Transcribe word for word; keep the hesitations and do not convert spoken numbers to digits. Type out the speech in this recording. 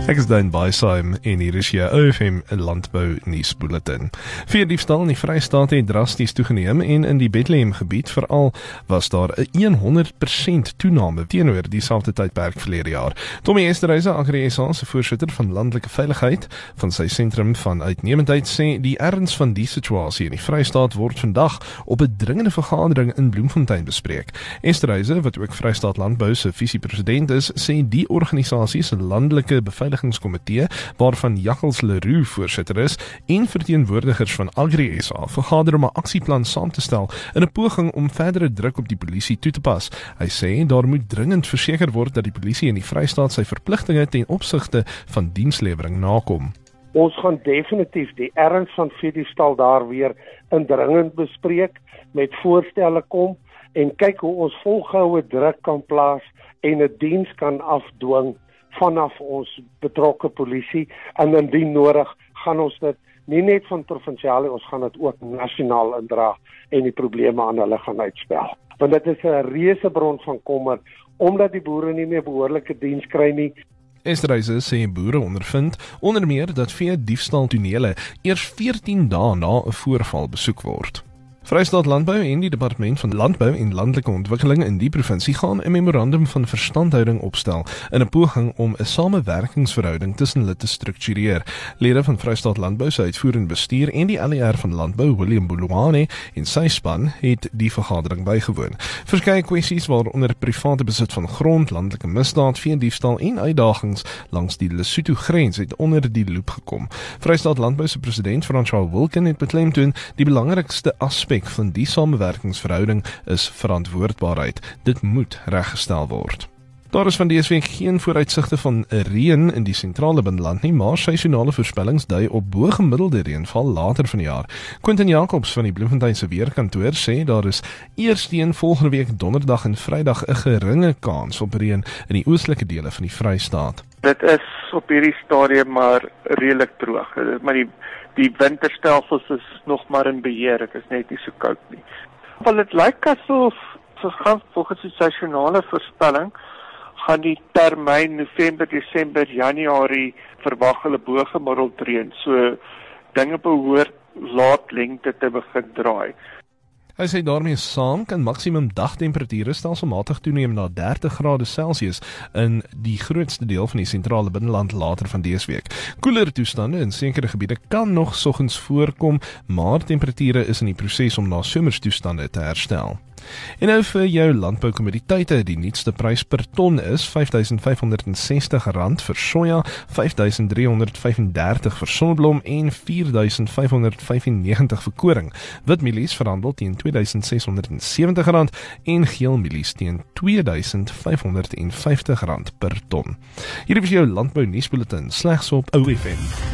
Ek is Daan Baisheim en hier is jou O F M Landbou Nuusbulletin. Veediefstal in die Vrystaat het drasties toegeneem en in die Bethlehem gebied veral was daar 'n honderd persent toename teenoor dieselfde tydperk verlede jaar. Tommy Esterhuise, Agri S A se voorsitter van landelike veiligheid van sy sentrum van uitnemendheid, sê die erns van die situasie in die Vrystaat word vandag op 'n dringende vergadering in Bloemfontein bespreek. Esterhuise, wat ook Vrystaat Landbou se visiepresident is, sê die organisasie se landelike beveiligingskomitee, waarvan Jakkels Leroux voorsitter is, en verteenwoordigers van Agri S A vergader om 'n aksieplan saam te stel in 'n poging om verdere druk op die polisie toe te pas. Hy sê daar moet dringend verseker word dat die polisie in die Vrystaat sy verpligtinge ten opsigte van dienslewering nakom. Ons gaan definitief die erns van veediefstal daar weer indringend bespreek, met voorstelle kom en kyk hoe ons volgehoue druk kan plaas en 'n diens kan afdwing vanaf ons betrokke polisie, en indien nodig gaan ons dit nie net van provinsiale, ons gaan dit ook nasionaal indra en die probleme aan hulle gaan uitspel. Want dit is 'n reuse bron van kommer, omdat die boere nie meer behoorlike diens kry nie. Esterhuise sê boere ondervind onder meer dat veediefstal tonele eers veertien dae na 'n voorval besoek word. Vrystaat Landbou en die Departement van Landbou en Landelike Ontwikkeling in die provinsie gaan 'n memorandum van verstandhouding opstel in 'n poging om 'n samewerkingsverhouding tussen hulle te struktureer. Lede van Vrystaat Landbou se uitvoerende bestuur en die L E R van Landbou, William Buluwane, en sy span het die vergadering bygewoon. Verskeie kwessies waaronder private besit van grond, landelike misdaad, veediefstal en uitdagings langs die Lesotho-grens het onder die loep gekom. Vrystaat Landbou se president, Francois Wilken, het beklemtoon die belangrikste aspek van die samewerkingsverhouding is verantwoordbaarheid. Dit moet reggestel word. Daar is van dese week geen vooruitsigte van reën in die sentrale binneland nie, maar seisonale voorspellings dui op bo-gemiddelde reënval later van die jaar. Quentin Jacobs van die Bloemfontein se weerkantoor sê daar is eers teen volgende week donderdag en vrydag 'n geringe kans op reën in die oostelike dele van die Vrystaat. Dit is op hierdie stadium maar redelik droog, maar die Die winterstelsels is nog maar in beheer, dit is net nie so koud nie. Wel, dit lyk asof, so volgens die seisonale voorspelling, gaan die termyn November, Desember, Januarie verwag hulle bo-gemiddeld reën, so dinge behoort laat lengte te begin draai. Hy sê daarmee saam kan maksimum dagtemperature stelselmatig toeneem na dertig grade Celsius in die grootste deel van die sentrale binneland later van dese week. Koeler toestande in sekere gebiede kan nog soggens voorkom, maar temperature is in die proses om na somerstoestande te herstel. En nou vir jou landboukommoditeite, die nuutste prys per ton is vyf duisend vyf honderd sestig rand vir soja, vyf duisend drie honderd vyf en dertig vir sonneblom en vier duisend vyf honderd vyf en negentig vir koring. Witmielies verhandel teen twee duisend ses honderd sewentig rand en geelmielies teen twee duisend vyf honderd vyftig rand per ton. Hier is jou landbou nuusbulletin slegs op O F M.